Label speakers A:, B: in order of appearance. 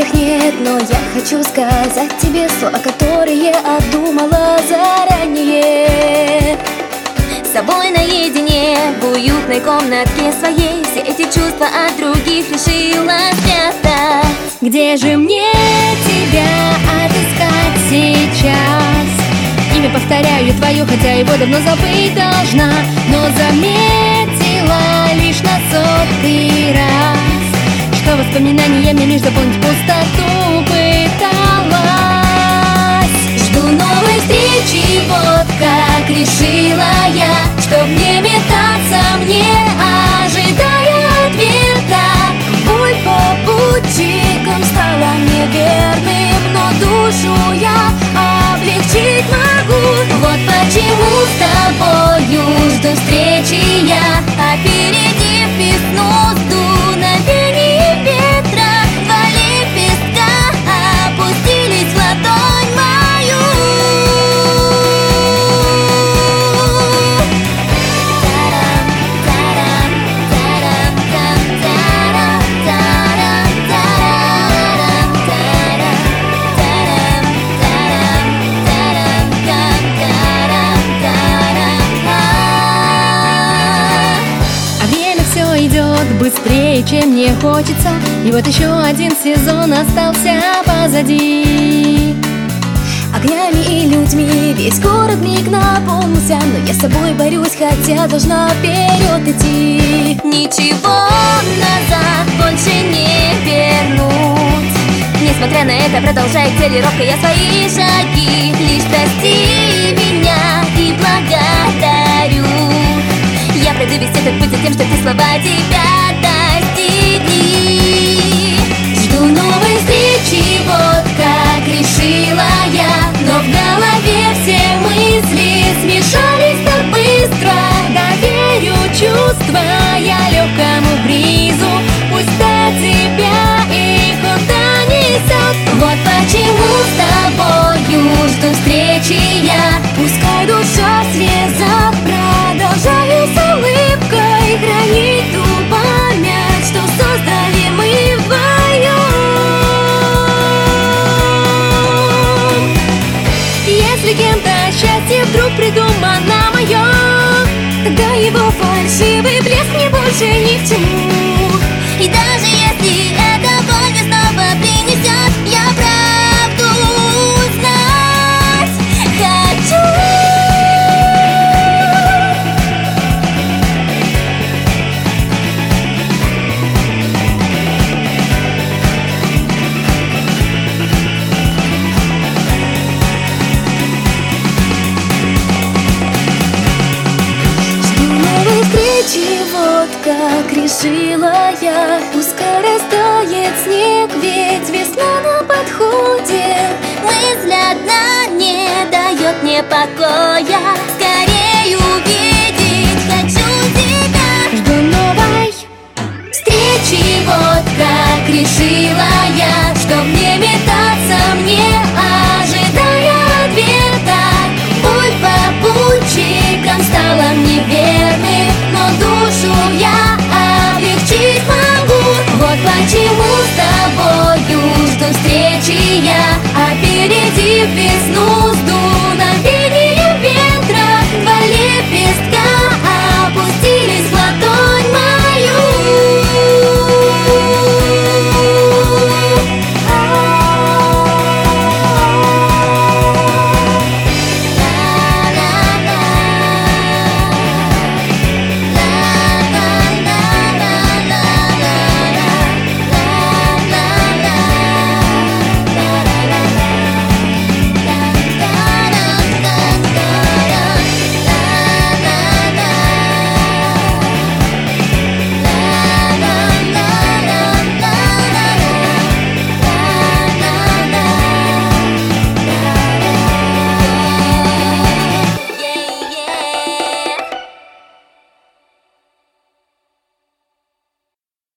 A: мыслях нет, но я хочу сказать тебе слова, которые обдумала заранее. С собой наедине, в уютной комнатке своей, все эти чувства от других решила спрятать. Где же мне тебя отыскать сейчас? Имя повторяю твое, хотя его давно забыть должна, но заметила лишь на 100-й раз, что воспоминаниями лишь заполнить пустоту пыталась. Жду новой встречи, вот как решила я, чтоб не метаться мне, ожидая ответа. Твой попутчиком стала неверным, но душу я облегчить могу. Вот почему с тобою жду встречи я, опередив весну с дуновением ветра. Два лепестка опустились в ладонь мою. Идет быстрее, чем мне хочется, и вот еще один сезон остался позади. Огнями и людьми весь город миг наполнился, но я с собой борюсь, хотя должна вперед идти. Ничего назад больше не вернуть. Несмотря на это, продолжает тренировка я свои шаги. Лишь прости меня и благодарю. Я пройду весь этот путь за тем, что ты слова тебя достигни. Жду новой встречи, вот как решила я, но в голове все мысли смешались так быстро. Доверю чувства я легкому бризу, пусть до тебя их куда несет. Вот почему с тобою жду встречи я, пускай душа связав, продолжаю с улыбкой хранить ту память, что создали мы вдвоем. Если кем-то счастье вдруг придумано мое, тогда его фальшивый блеск мне больше ни к чему. И даже если эта боль мне снова принесет, я правду узнать хочу. Вот как решила я, пускай растает снег, ведь весна на подходе. Мысль одна не дает мне покоя.